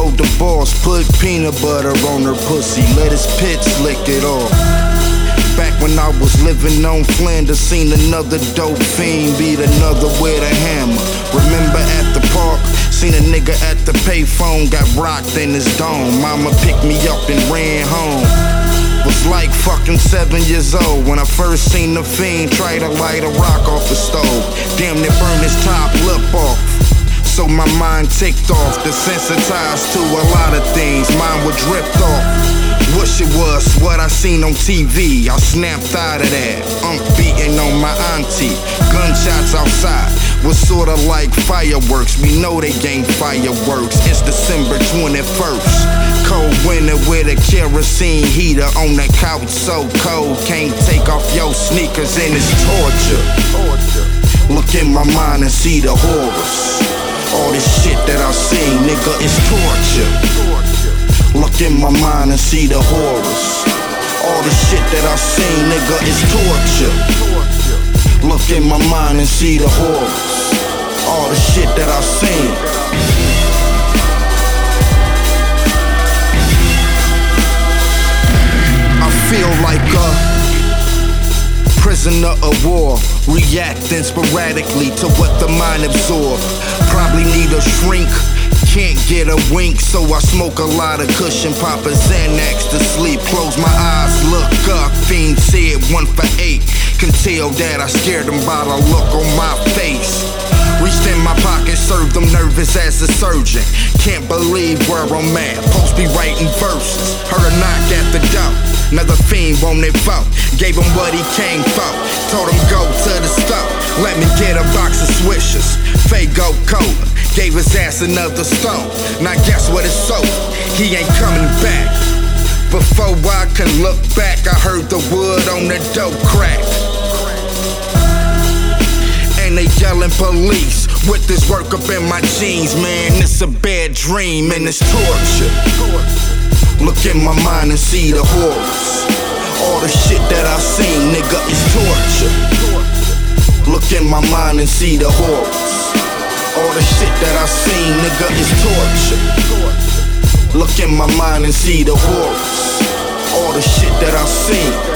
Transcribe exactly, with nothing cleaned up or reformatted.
told the boss, put peanut butter on her pussy, let his pits lick it off. Back when I was living on Flanders, seen another dope fiend beat another with a hammer. Remember at the park, seen a nigga at the payphone, got rocked in his dome. Mama picked me up and ran home. Was like fucking seven years old when I first seen the fiend try to light a rock off the stove. Damn, they burned his top lip off. So my mind ticked off, desensitized to a lot of things, mine would drift off. Wish it was what I seen on T V, I snapped out of that. I'm beating on my auntie, gunshots outside was sorta like fireworks. We know they ain't fireworks, it's December twenty-first. Cold winter with a kerosene heater on the couch, so cold can't take off your sneakers and it's torture. Look in my mind and see the horrors. All this shit that I seen, nigga, is torture. Look in my mind and see the horrors. All the shit that I seen, nigga, is torture. Look in my mind and see the horrors. All the shit that I seen. I feel like a prisoner of war, reacting sporadically to what the mind absorbs. Probably need a shrink, can't get a wink, so I smoke a lot of cushion, pop a Xanax to sleep. Close my eyes, look up, fiend said one for eight. Can tell that I scared them by the look on my face. Reached in my pocket, served them nervous as a surgeon. Can't believe where I'm at, post be writing verses. Heard a knock at the door, another fiend wanted vote. Gave him what he came for, told him go to the store. Let me get a box of Swishers, Faygo Cola. Gave his ass another stone, now guess what it's over, he ain't coming back. Before I can look back, I heard the wood on the dope crack. And they yelling police with this work up in my jeans. Man, it's a bad dream and it's torture. Look in my mind and see the horrors. All the shit that I seen, nigga, is torture. Look in my mind and see the horrors. All the shit that I seen, nigga, is torture. Look in my mind and see the horrors. All the shit that I seen.